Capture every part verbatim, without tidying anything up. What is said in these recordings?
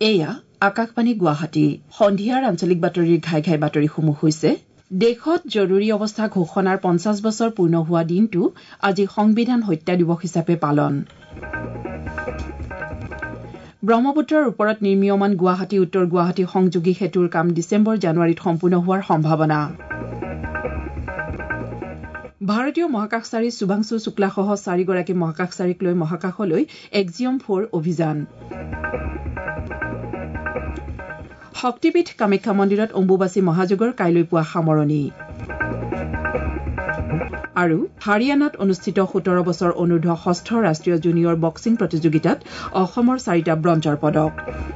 এয়া আকাশবাণী গুৱাহাটী সন্ধিয়াৰ আঞ্চলিক বাতৰিৰ ঘাই ঘাই বাতৰিসমূহ হৈছে দেশত জৰুৰী অৱস্থা ঘোষণাৰ পঞ্চাছ বছৰ পূৰ্ণ হোৱা দিনটো আজি সংবিধান হত্যা দিৱস হিচাপে পালন ব্ৰহ্মপুত্ৰৰ ওপৰত নিৰ্মীয়মান গুৱাহাটী উত্তৰ গুৱাহাটী সংযোগী সেতুৰ কাম ডিচেম্বৰ জানুৱাৰীত সম্পূৰ্ণ হোৱাৰ সম্ভাৱনা ভাৰতীয় মহাকাশচাৰী শুভাংশু শুক্লাসহ চাৰিগৰাকী মহাকাশচাৰীক লৈ মহাকাশলৈ এক্সিয়ম ফ'ৰ অভিযান শক্তিপীঠ কামাখ্যা মন্দিৰত অম্বুবাচী মহাযজ্ঞৰ কাইলৈ পুৱা সামৰণি আৰু হাৰিয়ানাত অনুষ্ঠিত সোতৰ বছৰ অনূৰ্ধ্ব ষষ্ঠ ৰাষ্ট্ৰীয় জুনিয়ৰ বক্সিং প্ৰতিযোগিতাত অসমৰ চাৰিটা ব্ৰঞ্জৰ পদক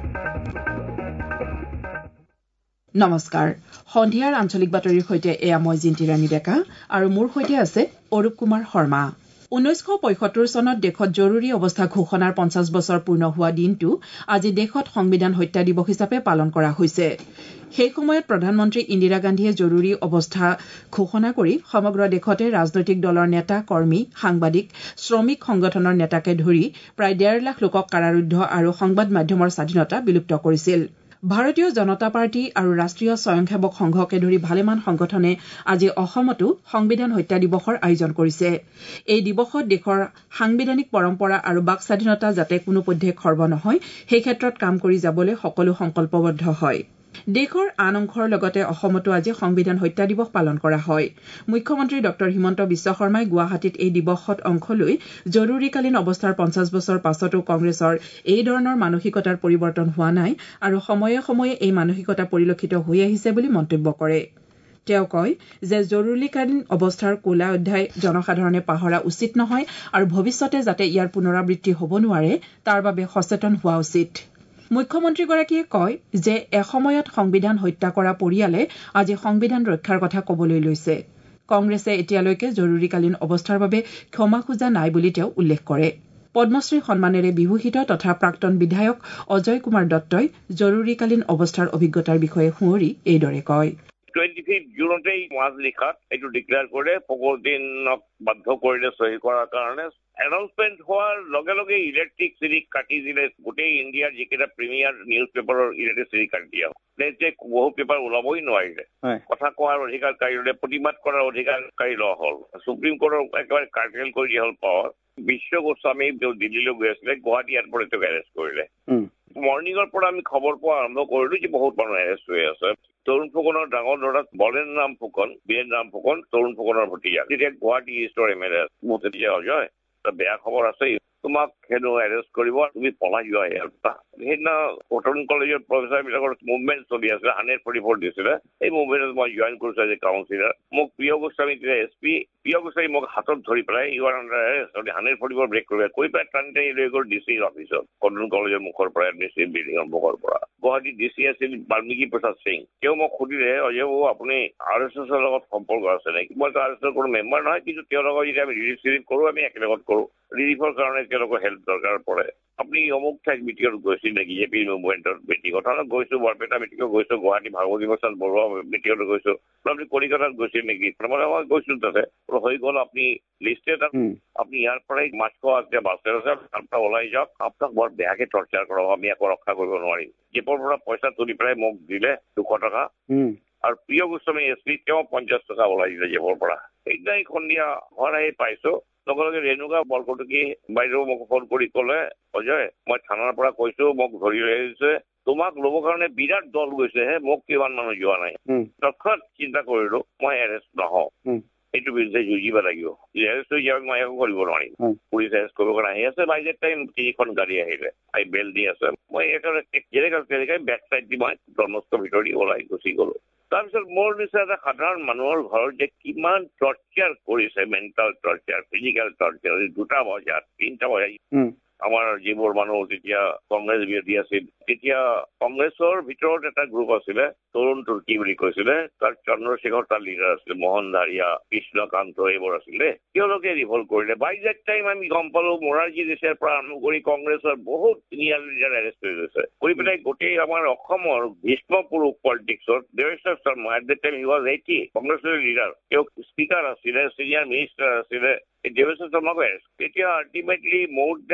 নমস্কাৰ সন্ধিয়াৰ আঞ্চলিক বাতৰিৰ সৈতে এয়া মই জিন্তি ৰাণী ডেকা আৰু মোৰ সৈতে আছে অৰূপ কুমাৰ শৰ্মা ঊনৈছশ পঁয়সত্তৰ চনত দেশত জৰুৰী অৱস্থা ঘোষণাৰ পঞ্চাছ বছৰ পূৰ্ণ হোৱা দিনটো আজি দেশত সংবিধান হত্যা দিৱস হিচাপে পালন কৰা হৈছে সেই সময়ত প্ৰধানমন্ত্ৰী ইন্দিৰা গান্ধীয়ে জৰুৰী অৱস্থা ঘোষণা কৰি সমগ্ৰ দেশতে ৰাজনৈতিক দলৰ নেতা কৰ্মী সাংবাদিক শ্ৰমিক সংগঠনৰ নেতাকে ধৰি প্ৰায় ডেৰ লাখ লোকক কাৰাৰুদ্ধ আৰু সংবাদ মাধ্যমৰ স্বাধীনতা বিলুপ্ত কৰিছিল ভাৰতীয় জনতা পাৰ্টি আৰু ৰাষ্ট্ৰীয় স্বয়ংসেৱক সংঘকে ধৰি ভালেমান সংগঠনে আজি অসমতো সংবিধান হত্যা দিৱসৰ আয়োজন কৰিছে এই দিৱসত দেশৰ সাংবিধানিক পৰম্পৰা আৰু বাক স্বাধীনতা যাতে কোনোপধ্যে খৰ্ব নহয় সেই ক্ষেত্ৰত কাম কৰি যাবলৈ সকলো সংকল্পবদ্ধ হয় দেশৰ আন অংশৰ লগতে অসমতো আজি সংবিধান হত্যা দিৱস পালন কৰা হয় মুখ্যমন্ত্ৰী ডক্টৰ হিমন্ত বিশ্ব শৰ্মাই গুৱাহাটীত এই দিৱসত অংশ লৈ জৰুৰীকালীন অৱস্থাৰ পঞ্চাছ বছৰ পাছতো কংগ্ৰেছৰ এই ধৰণৰ মানসিকতাৰ পৰিৱৰ্তন হোৱা নাই আৰু সময়ে সময়ে এই মানসিকতা পৰিলক্ষিত হৈ আহিছে বুলি মন্তব্য কৰে তেওঁ কয় যে জৰুৰীকালীন অৱস্থাৰ কোলা অধ্যায় জনসাধাৰণে পাহৰা উচিত নহয় আৰু ভৱিষ্যতে যাতে ইয়াৰ পুনৰাবৃত্তি হ'ব নোৱাৰে তাৰ বাবে সচেতন হোৱা উচিত মুখ্যমন্ত্ৰীগৰাকীয়ে কয় যে এসময়ত সংবিধান হত্যা কৰা পৰিয়ালে আজি সংবিধান ৰক্ষাৰ কথা কবলৈ লৈছে কংগ্ৰেছে এতিয়ালৈকে জৰুৰীকালীন অৱস্থাৰ বাবে ক্ষমা খোজা নাই বুলি তেওঁ উল্লেখ কৰে পদ্মশ্ৰী সন্মানেৰে বিভূষিত তথা প্ৰাক্তন বিধায়ক অজয় কুমাৰ দত্তই জৰুৰীকালীন অৱস্থাৰ অভিজ্ঞতাৰ বিষয়ে সুঁৱৰি এইদৰে কয় টুৱেণ্টি জুনতেই মাজনিশাত এইটো ডিক্লেয়াৰ কৰে ফকৰুদ্দিনক বাধ্য কৰিলে চহী কৰাৰ কাৰণে এনাউন্সমেণ্ট হোৱাৰ লগে লগে ইলেক্ট্ৰিচিটি কাটি দিলে গোটেই ইণ্ডিয়াৰ যিকেইটা প্ৰিমিয়াৰ নিউজ পেপাৰৰ ইলেক্ট্ৰিচিটি কাটি দিয়া তেতিয়া বহু পেপাৰ ওলাবই নোৱাৰিলে কথা কোৱাৰ অধিকাৰকাৰীৰে প্ৰতিবাদ কৰাৰ অধিকাৰকাৰী লোৱা হ'ল সুপ্ৰিম কোৰ্টৰ একেবাৰে কাৰ্টেল কৰি দিয়া হ'ল পাৱাৰ বিশ্ব গোস্বামী দিল্লীলৈ গৈ আছিলে গুৱাহাটী এয়াৰপৰ্টত তেওঁক এৰেষ্ট কৰিলে মৰ্ণিঙৰ পৰা আমি খবৰ পোৱা আৰম্ভ কৰিলো যে বহুত মানুহ এৰেষ্ট হৈ আছে তৰুণ ফুকনৰ ডাঙৰ ল'ৰা বলেন ৰাম ফুকন বীৰেন ৰাম ফুকন তৰুণ ফুকনৰ ভতিজা তেতিয়া গুৱাহাটী ইষ্টৰ এম এল এ মোৰ তেতিয়া অজয় বেয়া খবৰ আছে তোমাক হেনো এৰেষ্ট কৰিব তুমি পলাই যোৱা ইয়াৰ পৰা সেইদিনা কটন কলেজৰ প্ৰফেচাৰ বিলাকৰ মুভমেণ্ট চলি আছিলে হাণ্ড্ৰেড ফৰ্টি ফ'ৰ দিছিলে এই মুভমেণ্টত মই জইন কৰিছো এজ এ কাউন্সিলাৰ মোক প্ৰিয় গোস্বামী তেতিয়া এছ পি প্ৰিয় গোস্বামী মোক হাতত ধৰি পেলাই you are under arrest hundred forty four break কৰিব কৈ পেলাই টানি টানি লৈ গ'ল ডি চিৰ অফিচত কটন কলেজৰ মুখৰ পৰা ডি চি বিল্ডিঙৰ মুখৰ পৰা গুৱাহাটী ডি চি আছিল বাল্মীকি প্ৰসাদ সিং তেওঁ মোক সুধিলে অজয় বাবু আপুনি আৰ এছ এছৰ লগত সম্পৰ্ক আছে নেকি মইতো আৰ এছ এছৰ কোনো মেম্বাৰ নহয় কিন্তু তেওঁৰ লগত যেতিয়া আমি ৰিলিফ চিলিফ কৰোঁ আমি একেলগত কৰোঁ ৰিলিফৰ কাৰণে তেওঁলোকৰ হেল্প দৰকাৰ পৰে আপুনি অমুক ঠাইত মিটিঙত গৈছিল নেকি জে পি মুভমেণ্টৰ মিটিঙত গৈছোঁ বৰপেটা মিটিঙত গৈছোঁ গুৱাহাটী ভাগৱতী প্ৰসাদ বৰুৱা মিটিঙত গৈছোঁ আপুনি কলিকতাত গৈছিল নেকি মানে মই গৈছিলোঁ তাতে হৈ গ'ল আপুনি লিষ্ট এটা আপুনি ইয়াৰ পৰাই মাছ খোৱা এতিয়া বাছেৰ আছে তাৰ পৰা ওলাই যাওক আপোনাক বৰ বেয়াকে টৰ্চাৰ কৰাব আমি একো ৰক্ষা কৰিব নোৱাৰিম জেপৰ পৰা পইচা তুলি পেলাই মোক দিলে দুশ টকা আৰু প্ৰিয় গোস্বামী এছ পি তেওঁ পঞ্চাছ টকা ওলাই দিলে জেপৰ পৰা সেইদিনাই সন্ধিয়া ঘৰ আহি পাইছোঁ লগে লগে ৰেণুকা বৰকটকী বাইদেউ মোক ফোন কৰি ক'লে অজয় মই থানাৰ পৰা কৈছো মোক ধৰি লৈ আহিছে তোমাক ল'বৰ কাৰণে বিৰাট দল গৈছে হে মোক কিমান মানুহ যোৱা নাই তৎক্ষণাত চিন্তা কৰিলো মই এৰেষ্ট নহওঁ এইটো বিৰুদ্ধে যুঁজিব লাগিব এৰেষ্ট হৈ যাওক মই একো কৰিব নোৱাৰিম পুলিচ এৰেষ্ট কৰিব কাৰণে আহি আছে বাই দেট টাইম তিনিখন গাড়ী আহিলে আহি বেল দি আছে মই একেবাৰে যেনেকৈ তেনেকৈ বেক চাইড দি মই ধৰ্মস্থৰ ভিতৰত দি ওলাই গুচি গ'লো তাৰপিছত মোৰ নিচিনা এটা সাধাৰণ মানুহৰ ঘৰত যে কিমান টৰ্চাৰ কৰিছে মেণ্টেল টৰ্চাৰ ফিজিকেল টৰ্চাৰ দুটা বজাত তিনিটা বজাত আমাৰ যিবোৰ মানুহ তেতিয়া কংগ্ৰেছ বিৰোধী আছিল তেতিয়া কংগ্ৰেছৰ ভিতৰত এটা গ্ৰুপ আছিলে তৰুণ তুৰ্কী বুলি কৈছিলে তাৰ চন্দ্ৰশেখৰ তাৰ লিডাৰ আছিলে মোহন দাৰিয়া কৃষ্ণকান্ত এইবোৰ আছিলে তেওঁলোকে ৰিভল্ট কৰিলে বাই দেট টাইম আমি গম পালো মোৰাৰজী দেশাইৰ পৰা আৰম্ভ কৰি কংগ্ৰেছৰ বহুত চিনিয়ৰ লিডাৰ এৰেষ্ট হৈ গৈছে কৰি পেলাই গোটেই আমাৰ অসমৰ ভীষ্ম পুৰুষ পলিটিক্সত Deveswar Sarma at that time he was eighty কংগ্ৰেছৰ লিডাৰ তেওঁ স্পীকাৰ আছিলে চিনিয়ৰ মিনিষ্টাৰ আছিলে দেৱেশ্বৰ শৰ্মাকো এৰেষ্ট তেতিয়া আল্টিমেটলি মোৰ then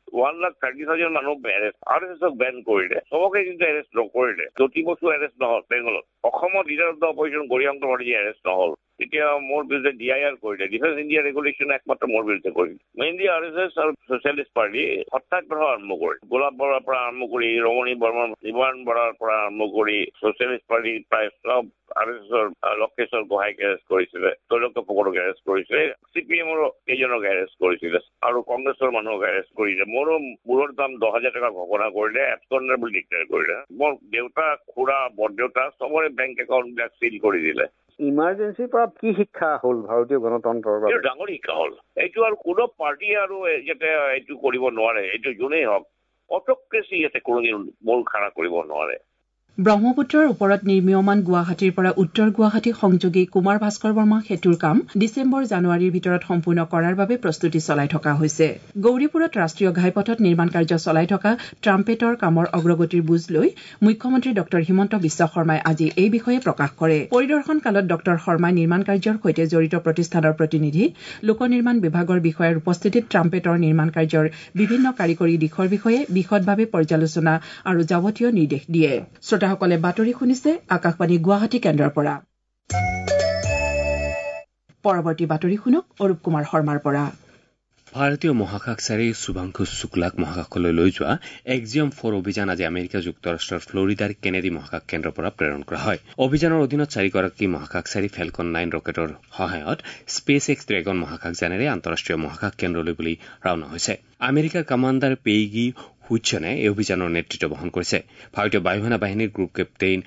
one lakh thirty thousand মানুহ এৰেষ্ট আৰ এছ এছক বেন কৰিলে চবকে কিন্তু এৰেষ্ট নকৰিলে জ্যোতি বসু এৰেষ্ট নহল বেংগলত অসমত leader of the opposition Gaurishankar Bhattacharya arrest নহল তেতিয়া মোৰ বিৰুদ্ধে ডি আই আৰ কৰিলে ডিফেন্স ইণ্ডিয়া ৰেগুলেশ্যন একমাত্ৰ মোৰ বিৰুদ্ধে কৰিলে মেইনলি আৰ এছ এছ আৰু ছচিয়েলিষ্ট পাৰ্টি সত্যাগ্ৰহ আৰম্ভ কৰিলে গোলাপ বৰাৰ পৰা আৰম্ভ কৰি ৰমণী বৰ্মা জীৱান বৰাৰ পৰা আৰম্ভ কৰি ছচিয়েলিষ্ট পাৰ্টি প্ৰায় চব আৰ এছ এছৰ লক্ষেশ্বৰ গোহাঁইক এৰেষ্ট কৰিছিলে তৈলক্য ফুকনক এৰেষ্ট কৰিছিলে চি পি এমৰ কেইজনক এৰেষ্ট কৰিছিলে আৰু কংগ্ৰেছৰ মানুহক এৰেষ্ট কৰিলে মোৰো মূৰৰ দাম দহ হাজাৰ টকা ঘোষণা কৰিলে এবছৰ বুলি ডিক্লেয়াৰ কৰিলে মোৰ দেউতা খুৰা বৰদেউতা চবৰে বেংক একাউণ্ট বিলাক চিল কৰি দিলে ইমাৰ্জেঞ্চিৰ পৰা কি শিক্ষা হ'ল ভাৰতীয় গণতন্ত্ৰৰ বাবে ডাঙৰ শিক্ষা হ'ল এইটো আৰু কোনো পাৰ্টি আৰু যাতে এইটো কৰিব নোৱাৰে এইটো যোনেই হওক অট'ক্ৰেচি ইয়াতে কোনোদিন মূল খাৰা কৰিব নোৱাৰে ব্ৰহ্মপুত্ৰৰ ওপৰত নিৰ্মীয়মান গুৱাহাটীৰ পৰা উত্তৰ গুৱাহাটী সংযোগী কুমাৰ ভাস্কৰ বৰ্মা সেতুৰ কাম ডিচেম্বৰ জানুৱাৰীৰ ভিতৰত সম্পূৰ্ণ কৰাৰ বাবে প্ৰস্তুতি চলাই থকা হৈছে গৌৰীপুৰত ৰাষ্ট্ৰীয় ঘাইপথত নিৰ্মাণ কাৰ্য চলাই থকা ট্ৰাম্পেটৰ কামৰ অগ্ৰগতিৰ বুজ লৈ মুখ্যমন্ত্ৰী ডক্টৰ হিমন্ত বিশ্ব শৰ্মাই আজি এই বিষয়ে প্ৰকাশ কৰে পৰিদৰ্শন কালত ডক্টৰ শৰ্মাই নিৰ্মাণ কাৰ্যৰ সৈতে জড়িত প্ৰতিষ্ঠানৰ প্ৰতিনিধি লোক নিৰ্মাণ বিভাগৰ বিষয়াৰ উপস্থিতিত ট্ৰাম্পেটৰ নিৰ্মাণ কাৰ্যৰ বিভিন্ন কাৰিকৰী দিশৰ বিষয়ে বিশদভাৱে পৰ্যালোচনা আৰু যাৱতীয় নিৰ্দেশ দিয়ে সকলে বাতৰি শুনিছে আকাশবাণী গুৱাহাটী কেন্দ্ৰৰ পৰা পৰৱৰ্তী বাতৰি শুনক অৰূপ কুমাৰ শৰ্মাৰ পৰা ভাৰতীয় মহাকাশচাৰী শুভাংশু শুক্লাক মহাকাশলৈ লৈ যোৱা এক্সিয়ম ফ'ৰ অভিযান আজি আমেৰিকা যুক্তৰাষ্ট্ৰৰ ফ্লৰিডাৰ কেনেডি মহাকাশ কেন্দ্ৰৰ পৰা প্ৰেৰণ কৰা হয় অভিযানৰ অধীনত চাৰিগৰাকী মহাকাশচাৰী ফেলকন নাইন ৰকেটৰ সহায়ত স্পেচ এক্স ড্ৰেগন মহাকাশযানেৰে আন্তঃৰাষ্ট্ৰীয় মহাকাশ কেন্দ্ৰলৈ বুলি ৰাওনা হৈছে আমেৰিকাৰ কামাণ্ডাৰ পেইগি হুইটছনে এই অভিযানৰ নেতৃত্ব বহন কৰিছে ভাৰতীয় বায়ুসেনা বাহিনীৰ গ্ৰুপ কেপ্টেইন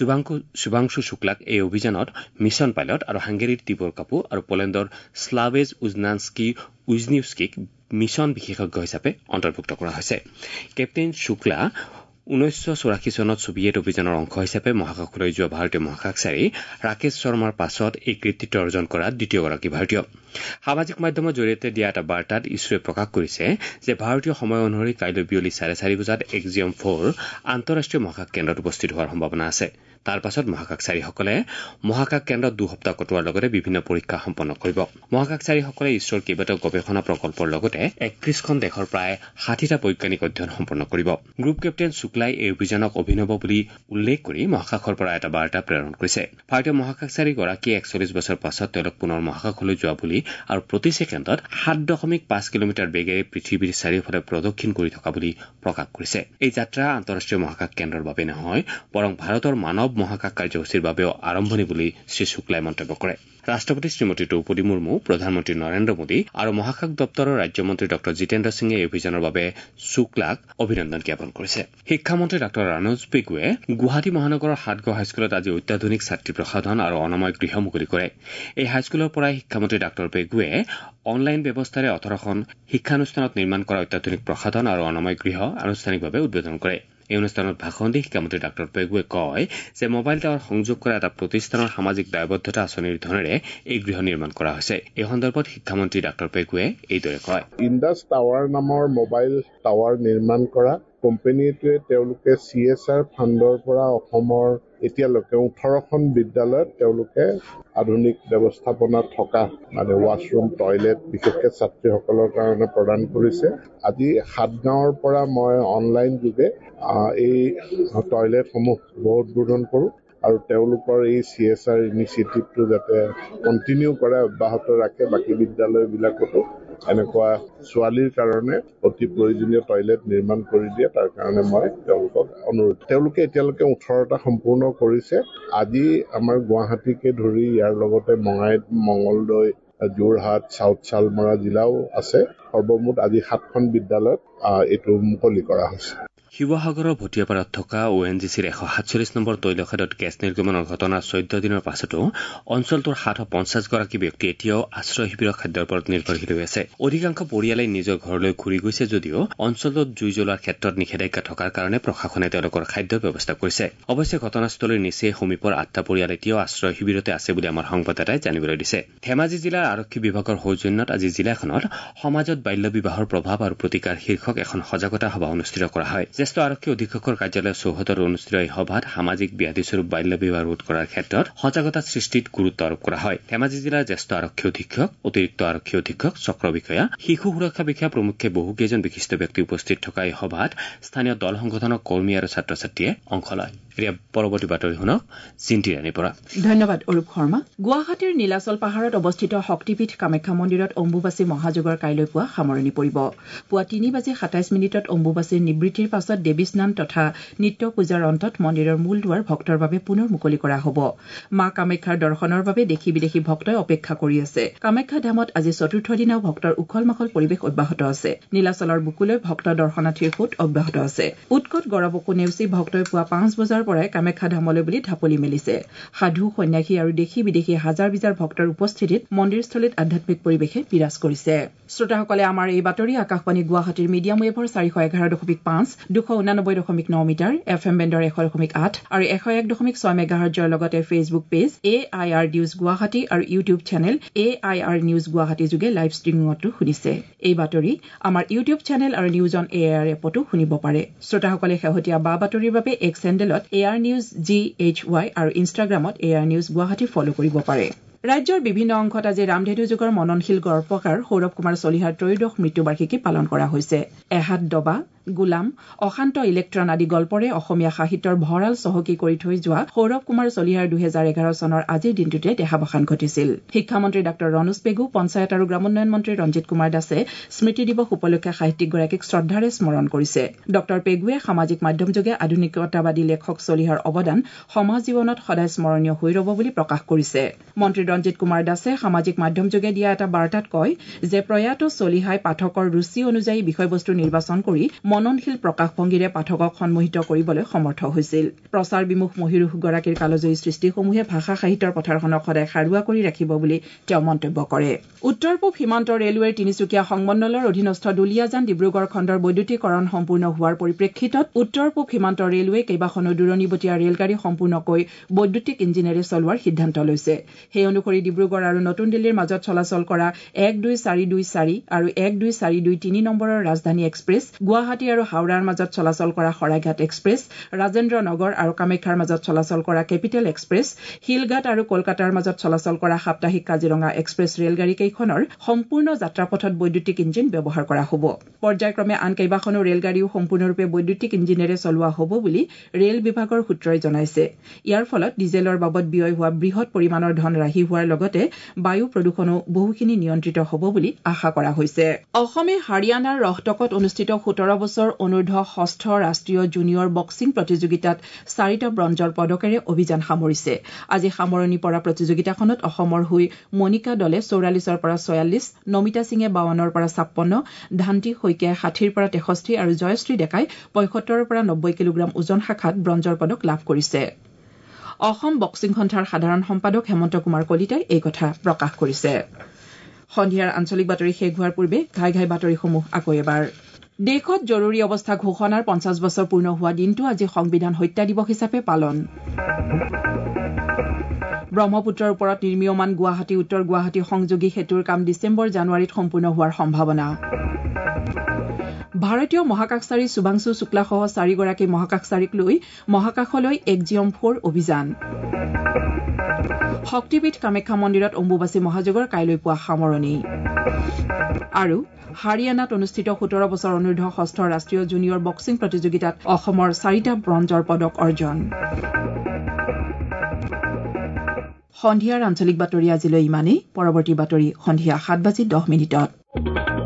শুভাংশু শুক্লাক এই অভিযানত মিছন পাইলট আৰু হাংগেৰীৰ তিবৰ কাপু আৰু পোলেণ্ডৰ স্লাভেজ উজনাস্কি উজনিউস্কিক মিছন বিশেষজ্ঞ হিচাপে অন্তৰ্ভুক্ত কৰা হৈছে কেপ্টেইন শুক্লা ঊনৈছশ চৌৰাশী চনত ছোভিয়েট অভিযানৰ অংশ হিচাপে মহাকাশলৈ যোৱা ভাৰতীয় মহাকাশচাৰী ৰাকেশ শৰ্মাৰ পাছত এই কৃতিত্ব অৰ্জন কৰা দ্বিতীয়গৰাকী ভাৰতীয় সামাজিক মাধ্যমৰ জৰিয়তে দিয়া এটা বাৰ্তাত ইছৰোৱে প্ৰকাশ কৰিছে যে ভাৰতীয় সময় অনুসৰি কাইলৈ বিয়লি চাৰে চাৰি বজাত এক্সিয়ম ফ'ৰ আন্তঃৰাষ্ট্ৰীয় মহাকাশ কেন্দ্ৰত উপস্থিত হোৱাৰ সম্ভাৱনা আছে তাৰ পাছত মহাকাশচাৰীসকলে মহাকাশ কেন্দ্ৰত দুসপ্তাহ কটোৱাৰ লগতে বিভিন্ন পৰীক্ষা সম্পন্ন কৰিব মহাকাশচাৰীসকলে ইছৰোৰ কেইবাটাও গৱেষণা প্ৰকল্পৰ লগতে একত্ৰিশখন দেশৰ প্ৰায় ষাঠিটা বৈজ্ঞানিক অধ্যয়ন সম্পন্ন কৰিব গ্ৰুপ কেপ্টেইন শুক্লাই এই অভিযানক অভিনৱ বুলি উল্লেখ কৰি মহাকাশৰ পৰা এটা বাৰ্তা প্ৰেৰণ কৰিছে ভাৰতীয় মহাকাশচাৰীগৰাকীয়ে একচল্লিশ বছৰ পাছত তেওঁলোক পুনৰ মহাকাশলৈ যোৱা বুলি আৰু প্ৰতি ছেকেণ্ডত সাত দশমিক পাঁচ কিলোমিটাৰ বেগেৰে পৃথিৱীৰ চাৰিওফালে প্ৰদক্ষিণ কৰি থকা বুলি প্ৰকাশ কৰিছে এই যাত্ৰা আন্তঃৰাষ্ট্ৰীয় মহাকাশ কেন্দ্ৰৰ বাবে নহয় বৰং ভাৰতৰ মানৱ মহাকাশ কাৰ্যসূচীৰ বাবেও আৰম্ভণি বুলি শ্ৰী শুক্লাই মন্তব্য কৰে ৰাষ্ট্ৰপতি শ্ৰীমতী দ্ৰৌপদী মুৰ্মু প্ৰধানমন্ত্ৰী নৰেন্দ্ৰ মোদী আৰু মহাকাশ দপ্তৰৰ ৰাজ্যমন্ত্ৰী ডঃ জিতেন্দ্ৰ সিঙে এই অভিযানৰ বাবে শুক্লাক অভিনন্দন জ্ঞাপন কৰিছে শিক্ষামন্ত্ৰী ডাঃ ৰানোজ পেগুৱে গুৱাহাটী মহানগৰৰ সাতগাঁও হাইস্কুলত আজি অত্যাধুনিক ছাত্ৰী প্ৰসাধন আৰু অনাময় গৃহ মুকলি কৰে এই হাইস্কুলৰ পৰাই শিক্ষামন্ত্ৰী ডাঃ পেগুৱে অনলাইন ব্যৱস্থাৰে ওঠৰখন শিক্ষানুষ্ঠানত নিৰ্মাণ কৰা অত্যাধুনিক প্ৰসাধন আৰু অনাময় গৃহ আনুষ্ঠানিকভাৱে উদ্বোধন কৰে এই অনুষ্ঠানত ভাষণ দি শিক্ষামন্ত্ৰী ডাঃ পেগুৱে কয় যে মোবাইল টাৱাৰ সংযোগ কৰা এটা প্ৰতিষ্ঠানৰ সামাজিক দায়বদ্ধতা আঁচনিৰ ধনেৰে এই গৃহ নিৰ্মাণ কৰা হৈছে এই সন্দৰ্ভত শিক্ষামন্ত্ৰী ডাঃ পেগুৱে এইদৰে কয় ইণ্ডাছ টাৱাৰ নামৰ মোবাইল টাৱাৰ নিৰ্মাণ কৰা কোম্পানীটোৱে তেওঁলোকে চি এছ আৰ ফাণ্ডৰ পৰা অসমৰ এতিয়ালৈকে ওঠৰখন বিদ্যালয়ত তেওঁলোকে আধুনিক ব্যৱস্থাপনা থকা মানে ৱাছৰুম টয়লেট বিশেষকৈ ছাত্ৰীসকলৰ কাৰণে প্ৰদান কৰিছে আজি সাতগাঁৱৰ পৰা মই অনলাইন যোগে এই টয়লেটসমূহ উদ্বোধন কৰোঁ আৰু তেওঁলোকৰ এই চি এছ আৰ ইনিচিয়েটিভটো যাতে কণ্টিনিউ কৰে অব্যাহত ৰাখে বাকী বিদ্যালয়বিলাকতো এনেকুৱা ছোৱালীৰ কাৰণে অতি প্ৰয়োজনীয় টয়লেট নিৰ্মাণ কৰি দিয়ে তাৰ কাৰণে মই তেওঁলোকক অনুৰোধ তেওঁলোকে এতিয়ালৈকে ওঠৰটা সম্পূৰ্ণ কৰিছে আজি আমাৰ গুৱাহাটীকে ধৰি ইয়াৰ লগতে বঙাইগাঁও মঙলদৈ যোৰহাট চাউথ চালমৰা জিলাও আছে সৰ্বমুঠ আজি সাতখন বিদ্যালয়ত এইটো মুকলি কৰা হৈছে শিৱসাগৰৰ ভটিয়াপাৰাত থকা অ' এন জি চিৰ এশ সাতচল্লিছ নম্বৰ তৈলখাদত গেছ নিৰ্গমনৰ ঘটনাৰ চৈধ্য দিনৰ পাছতো অঞ্চলটোৰ সাতশ পঞ্চাছগৰাকী ব্যক্তি এতিয়াও আশ্ৰয় শিবিৰৰ খাদ্যৰ ওপৰত নিৰ্ভৰশীল হৈ আছে অধিকাংশ পৰিয়ালে নিজৰ ঘৰলৈ ঘূৰি গৈছে যদিও অঞ্চলটোত জুই জ্বলোৱাৰ ক্ষেত্ৰত নিষেধাজ্ঞা থকাৰ কাৰণে প্ৰশাসনে তেওঁলোকৰ খাদ্যৰ ব্যৱস্থা কৰিছে অৱশ্যে ঘটনাস্থলীৰ নিচেই সমীপৰ আঠটা পৰিয়াল এতিয়াও আশ্ৰয় শিবিৰতে আছে বুলি আমাৰ সংবাদদাতাই জানিবলৈ দিছে ধেমাজি জিলাৰ আৰক্ষী বিভাগৰ সৌজন্যত আজি জিলাখনত সমাজত বাল্য বিবাহৰ প্ৰভাৱ আৰু প্ৰতিকাৰ শীৰ্ষক শীৰ্ষক এখন সজাগতা সভা অনুষ্ঠিত কৰা হয়। জ্যেষ্ঠ আৰক্ষী অধীক্ষকৰ কাৰ্যালয়ৰ চৌহদত অনুষ্ঠিত এই সভাত সামাজিক ব্যাধিস্বৰূপ বাল্য বিবাহ ৰোধ কৰাৰ ক্ষেত্ৰত সজাগতা সৃষ্টিত গুৰুত্ব আৰোপ কৰা হয়। ধেমাজি জিলাৰ জ্যেষ্ঠ আৰক্ষী অধীক্ষক, অতিৰিক্ত আৰক্ষী অধীক্ষক, চক্ৰ বিষয়া, শিশু সুৰক্ষা বিষয়া প্ৰমুখ্যে বহুকেইজন বিশিষ্ট ব্যক্তি উপস্থিত থকা এই সভাত স্থানীয় দল সংগঠনৰ কৰ্মী আৰু ছাত্ৰ ছাত্ৰীয়ে অংশ লয়। এতিয়া পৰৱৰ্তী বাতৰি শুনক জিন্তি ৰাণীৰ পৰা। ধন্যবাদ অৰূপ শৰ্মা। গুৱাহাটীৰ নীলাচল পাহাৰত অৱস্থিত শক্তিপীঠ কামাখ্যা মন্দিৰত অম্বুবাচী মহাযজ্ঞৰ কাইলৈ পুৱা সামৰণি পৰিব। পুৱা তিনি বাজি সাতাইছ মিনিটত অম্বুবাচীৰ নিবৃত্তিৰ পাছত দেৱী স্নান তথা নিত্য পূজাৰ অন্তত মন্দিৰৰ মূল দুৱাৰ ভক্তৰ বাবে পুনৰ মুকলি কৰা হ'ব। মা কামাখ্যাৰ দৰ্শনৰ বাবে দেশী বিদেশী ভক্তই অপেক্ষা কৰি আছে। কামাখ্যা ধামত আজি চতুৰ্থ দিনাও ভক্তৰ উখল মাখল পৰিৱেশ অব্যাহত আছে। নীলাচলৰ বুকুলৈ ভক্ত দৰ্শনাৰ্থীৰ সোঁত অব্যাহত আছে। উৎকট গৰবকো নেওচি ভক্তই পুৱা পাঁচ বজাৰ পৰাই কামাখ্যা ধামলৈ বুলি ঢাপলি মেলিছে। সাধু, সন্যাসী আৰু দেশী বিদেশী হাজাৰ বিজাৰ ভক্তৰ উপস্থিতিত মন্দিৰস্থলীত আধ্যাত্মিক পৰিৱেশে বিৰাজ কৰিছে। শ্ৰোতাসকলে আমাৰ এই বাতৰি আকাশবাণী গুৱাহাটীৰ মিডিয়াম ৱেভৰ চাৰিশ এঘাৰ দশমিক পাঁচ, দুশ ঊনানব্বৈ দশমিক ন মিটাৰ, এফ এম বেণ্ডৰ এশ দশমিক আঠ আৰু এশ এক দশমিক ছয় মেগাহাৰ্জৰ লগতে Facebook page A I R news Guwahati আৰু YouTube channel A I R news Guwahati যোগে লাইভ ষ্ট্ৰীমিঙতো শুনিছে। এই বাতৰি আমাৰ ইউটিউব চেনেল আৰু news on A I R এপতো শুনিব পাৰে। শ্ৰোতাসকলে শেহতীয়া বা বাতৰিৰ বাবে এক চেণ্ডেলত A R news G H Y আৰু ইনষ্টাগ্ৰামত A R news Guwahati follow' কৰিব পাৰে। ৰাজ্যৰ বিভিন্ন অংশত আজি ৰামধেনু যুগৰ মননশীল গল্পকাৰ সৌৰভ কুমাৰ চলিহাৰ ত্ৰয়োদশ মৃত্যুবাৰ্ষিকী পালন কৰা হৈছে। এহাত ডবা, গোলাম, অশান্ত ইলেক্ট্ৰন আদি গল্পৰে অসমীয়া সাহিত্যৰ ভঁৰাল চহকী কৰি থৈ যোৱা সৌৰভ কুমাৰ চলিহাৰ দুহেজাৰ এঘাৰ চনৰ আজিৰ দিনটোতে দেহাৱসান ঘটিছিল। শিক্ষামন্ত্ৰী ডাঃ ৰণোজ পেগু, পঞ্চায়ত আৰু গ্ৰামোন্নয়ন মন্ত্ৰী ৰঞ্জিত কুমাৰ দাসে স্মৃতি দিৱস উপলক্ষে সাহিত্যিকগৰাকীক শ্ৰদ্ধাৰে স্মৰণ কৰিছে। ডাঃ পেগুৱে সামাজিক মাধ্যমযোগে আধুনিকতাবাদী লেখক চলিহাৰ অৱদান সমাজ জীৱনত সদায় স্মৰণীয় হৈ ৰব বুলি প্ৰকাশ কৰিছে। মন্ত্ৰী ৰঞ্জিত কুমাৰ দাসে সামাজিক মাধ্যমযোগে দিয়া এটা বাৰ্তাত কয় যে প্ৰয়াত চলিহাই পাঠকৰ ৰুচি অনুযায়ী বিষয়বস্তু নিৰ্বাচন কৰি মননশীল প্ৰকাশভংগীৰে পাঠকক সন্মোহিত কৰিবলৈ সমৰ্থ হৈছিল। প্ৰচাৰ বিমুখ মহীৰুহগৰাকীৰ কালজয়ী সৃষ্টিসমূহে ভাষা সাহিত্যৰ পথাৰখনক সদায় সাৰুৱা কৰি ৰাখিব বুলি তেওঁ মন্তব্য কৰে। উত্তৰ পূব সীমান্ত ৰেলৱেৰ তিনিচুকীয়া সংমণ্ডলৰ অধীনস্থ দুলিয়াজান ডিব্ৰুগড় খণ্ডৰ বৈদ্যুতিকৰণ সম্পূৰ্ণ হোৱাৰ পৰিপ্ৰেক্ষিতত উত্তৰ পূব সীমান্ত ৰেলৱে কেইবাখনো দূৰণিবতীয়া ৰেলগাড়ী সম্পূৰ্ণকৈ বৈদ্যুতিক ইঞ্জিনেৰে চলোৱাৰ সিদ্ধান্ত লৈছে। সেই অনুসৰি ডিব্ৰুগড় আৰু নতুন দিল্লীৰ মাজত চলাচল কৰা এক দুই চাৰি দুই চাৰি আৰু এক দুই চাৰি দুই তিনি নম্বৰৰ ৰাজধানী এক্সপ্ৰেছ, গুৱাহাটী আৰু হাওড়াৰ মাজত চলাচল কৰা শৰাইঘাট এক্সপ্ৰেছ, ৰাজেন্দ্ৰ নগৰ আৰু কামাখ্যাৰ মাজত চলাচল কৰা কেপিটেল এক্সপ্ৰেছ, শিলঘাট আৰু কলকাতাৰ মাজত চলাচল কৰা সাপ্তাহিক কাজিৰঙা এক্সপ্ৰেছ ৰেলগাড়ীকেইখনৰ সম্পূৰ্ণ যাত্ৰাপথত বৈদ্যুতিক ইঞ্জিন ব্যৱহাৰ কৰা হ'ব। পৰ্যায়ক্ৰমে আন কেইবাখনো ৰেলগাড়ীও সম্পূৰ্ণৰূপে বৈদ্যুতিক ইঞ্জিনেৰে চলোৱা হ'ব বুলি ৰেল বিভাগৰ সূত্ৰই জনাইছে। ইয়াৰ ফলত ডিজেলৰ বাবদ ব্যয় হোৱা বৃহৎ পৰিমাণৰ ধন ৰাহি হোৱাৰ লগতে বায়ু প্ৰদূষণো বহুখিনি নিয়ন্ত্ৰিত হ'ব বুলি আশা কৰা হৈছে। অসমে হাৰিয়ানাৰ ৰহটকত অনুষ্ঠিত সোতৰ বছৰ অনূৰ্ধ্ব ষষ্ঠ ৰাষ্ট্ৰীয় জুনিয়ৰ বক্সিং প্ৰতিযোগিতাত চাৰিটা ব্ৰঞ্জৰ পদকেৰে অভিযান সামৰিছে। আজি সামৰণি পৰা প্ৰতিযোগিতাখনত অসমৰ হৈ মণিকা দলে চৌৰাল্লিছৰ পৰা ছয়াল্লিছ, নমিতা সিঙে বাৱন্নৰ পৰা ছাপন্ন, ধান্তি শইকীয়াই ষাঠিৰ পৰা তেষষ্ঠি আৰু জয়শ্ৰী ডেকাই পঁয়সত্তৰৰ পৰা নব্বৈ কিলোগ্ৰাম ওজন শাখাত ব্ৰঞ্জৰ পদক লাভ কৰিছে। অসম বক্সিং সন্থাৰ সাধাৰণ সম্পাদক হেমন্ত কুমাৰ কলিতাই এই কথা প্ৰকাশ কৰিছে। সন্ধিয়াৰ আঞ্চলিক বাতৰি শেষ হোৱাৰ পূৰ্বে ঘাই ঘাই বাতৰিসমূহ আকৌ এবাৰ। দেশত জৰুৰী অৱস্থা ঘোষণাৰ পঞ্চাছ বছৰ পূৰ্ণ হোৱা দিনটো আজি সংবিধান হত্যা দিৱস হিচাপে পালন। ব্ৰহ্মপুত্ৰৰ ওপৰত নিৰ্মীয়মান গুৱাহাটী উত্তৰ গুৱাহাটী সংযোগী সেতুৰ কাম ডিচেম্বৰ জানুৱাৰীত সম্পূৰ্ণ হোৱাৰ সম্ভাৱনা। ভাৰতীয় মহাকাশচাৰী শুভাংশু শুক্লাসহ চাৰিগৰাকী মহাকাশচাৰীক লৈ মহাকাশলৈ এক্সিয়ম ফ'ৰ অভিযান। শক্তিপীঠ কামাখ্যা মন্দিৰত অম্বুবাচী মহাযজ্ঞৰ কাইলৈ পুৱা সামৰণি। আৰু হাৰিয়ানাত অনুষ্ঠিত সোতৰ বছৰ অনূৰ্ধ্ব ষষ্ঠ ৰাষ্ট্ৰীয় জুনিয়ৰ বক্সিং প্ৰতিযোগিতাত অসমৰ চাৰিটা ব্ৰঞ্জৰ পদক অৰ্জন। সন্ধিয়াৰ আঞ্চলিক বাতৰি আজিলৈ ইমানেই। পৰৱৰ্তী বাতৰি সন্ধিয়া সাত বাজি দহ মিনিটত।